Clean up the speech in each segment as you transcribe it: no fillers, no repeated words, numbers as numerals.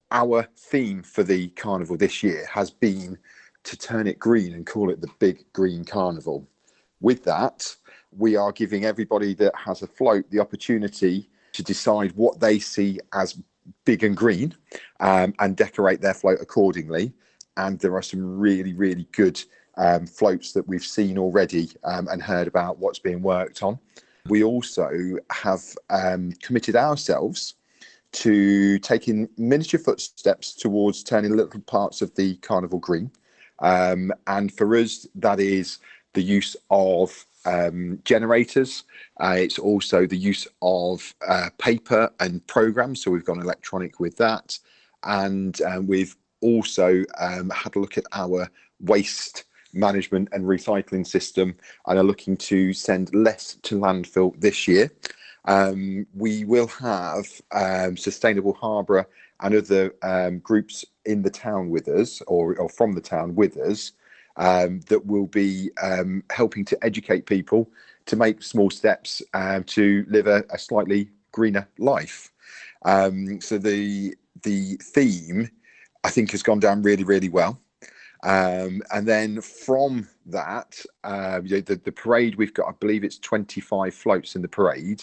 our theme for the carnival this year has been to turn it green and call it the Big Green Carnival. With that, we are giving everybody that has a float the opportunity to decide what they see as big and green, and decorate their float accordingly. And there are some really, really good floats that we've seen already, and heard about what's being worked on. We also have committed ourselves to taking miniature footsteps towards turning little parts of the carnival green. And for us, that is the use of generators. It's also the use of paper and programs. So we've gone electronic with that. And we've also had a look at our waste management and recycling system, and are looking to send less to landfill this year. We will have Sustainable Harborough and other groups in the town with us, or from the town with us, that will be helping to educate people to make small steps to live a slightly greener life. So the theme, I think, has gone down really, really well. And then from that, the parade, we've got, I believe it's 25 floats in the parade.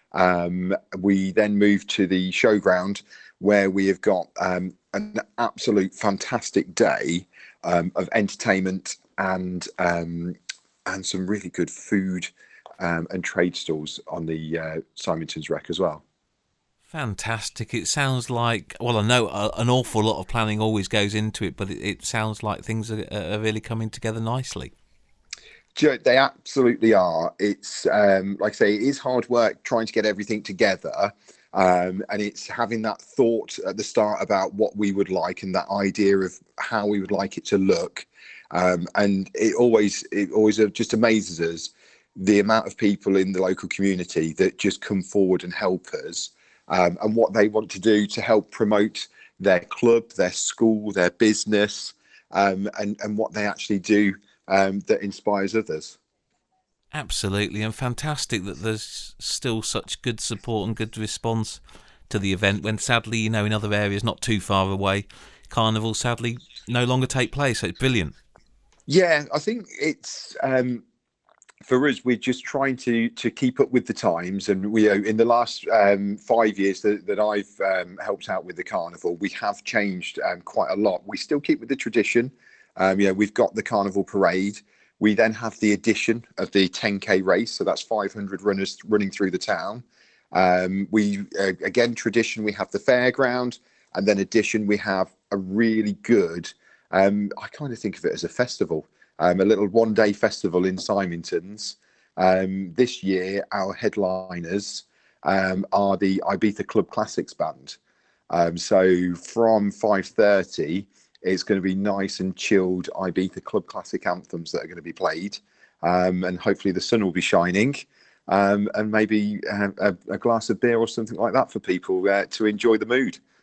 We then move to the showground, where we have got an absolute fantastic day of entertainment and some really good food and trade stalls on the Symington's Wreck as well. Fantastic. It sounds like, well, I know an awful lot of planning always goes into it, but it sounds like things are really coming together nicely. They absolutely are. It's like I say, it is hard work trying to get everything together, and it's having that thought at the start about what we would like and that idea of how we would like it to look. And it always just amazes us, the amount of people in the local community that just come forward and help us, and what they want to do to help promote their club, their school, their business, and what they actually do that inspires others. Absolutely, and fantastic that there's still such good support and good response to the event, when sadly, in other areas not too far away, carnivals sadly no longer take place. So it's brilliant. Yeah, I think it's for us, we're just trying to keep up with the times, and we in the last 5 years that I've helped out with the carnival, we have changed quite a lot. We still keep with the tradition. We've got the carnival parade. We then have the addition of the 10K race, so that's 500 runners running through the town. We again, tradition, we have the fairground, and then addition, we have a really good, I kind of think of it as a festival, a little one-day festival in Symington's. This year, our headliners are the Ibiza Club Classics band. So from 5:30, it's going to be nice and chilled Ibiza Club Classic anthems that are going to be played, and hopefully the sun will be shining, and maybe a glass of beer or something like that for people to enjoy the mood.